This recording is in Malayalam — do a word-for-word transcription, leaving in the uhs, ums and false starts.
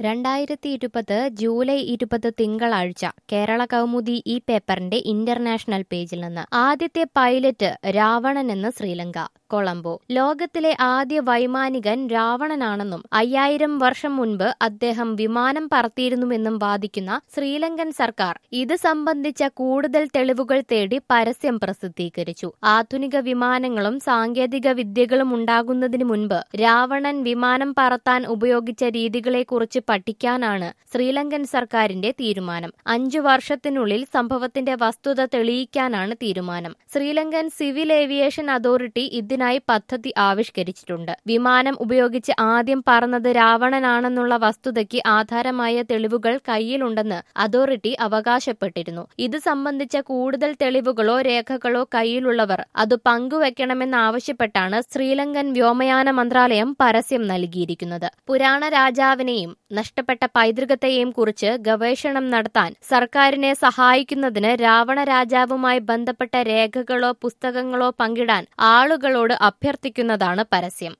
രണ്ടായിരത്തി ഇരുപത് ജൂലൈ ഇരുപത് തിങ്കളാഴ്ച കേരള കൗമുദി ഈ പേപ്പറിന്റെ ഇന്റർനാഷണൽ പേജിൽ നിന്ന് ആദ്യത്തെ പൈലറ്റ് രാവണനെന്ന് ശ്രീലങ്ക. കൊളംബോ. ലോകത്തിലെ ആദ്യ വൈമാനികൻ രാവണനാണെന്നും അയ്യായിരം വർഷം മുൻപ് അദ്ദേഹം വിമാനം പറത്തിയിരുന്നുവെന്നും വാദിക്കുന്ന ശ്രീലങ്കൻ സർക്കാർ ഇത് സംബന്ധിച്ച കൂടുതൽ തെളിവുകൾ തേടി പരസ്യം പ്രസിദ്ധീകരിച്ചു. ആധുനിക വിമാനങ്ങളും സാങ്കേതിക വിദ്യകളും ഉണ്ടാകുന്നതിന് മുൻപ് രാവണൻ വിമാനം പറത്താൻ ഉപയോഗിച്ച രീതികളെക്കുറിച്ച് പഠിക്കാനാണ് ശ്രീലങ്കൻ സർക്കാരിന്റെ തീരുമാനം. അഞ്ചു വർഷത്തിനുള്ളിൽ സംഭവത്തിന്റെ വസ്തുത തെളിയിക്കാനാണ് തീരുമാനം. ശ്രീലങ്കൻ സിവിൽ ഏവിയേഷൻ അതോറിറ്റി ഇതിനായി പദ്ധതി ആവിഷ്കരിച്ചിട്ടുണ്ട്. വിമാനം ഉപയോഗിച്ച് ആദ്യം പറന്നത് രാവണനാണെന്നുള്ള വസ്തുതയ്ക്ക് ആധാരമായ തെളിവുകൾ കയ്യിലുണ്ടെന്ന് അതോറിറ്റി അവകാശപ്പെട്ടിരുന്നു. ഇത് സംബന്ധിച്ച കൂടുതൽ തെളിവുകളോ രേഖകളോ കയ്യിലുള്ളവർ അത് പങ്കുവെക്കണമെന്നാവശ്യപ്പെട്ടാണ് ശ്രീലങ്കൻ വ്യോമയാന മന്ത്രാലയം പരസ്യം നൽകിയിരിക്കുന്നത്. പുരാണ രാജാവിനെയും നഷ്ടപ്പെട്ട പൈതൃകത്തെയും കുറിച്ച് ഗവേഷണം നടത്താൻ സർക്കാരിനെ സഹായിക്കുന്നതിന് രാവണ രാജാവുമായി ബന്ധപ്പെട്ട രേഖകളോ പുസ്തകങ്ങളോ പങ്കിടാൻ ആളുകളോട് അഭ്യർത്ഥിക്കുന്നതാണ് പരസ്യം.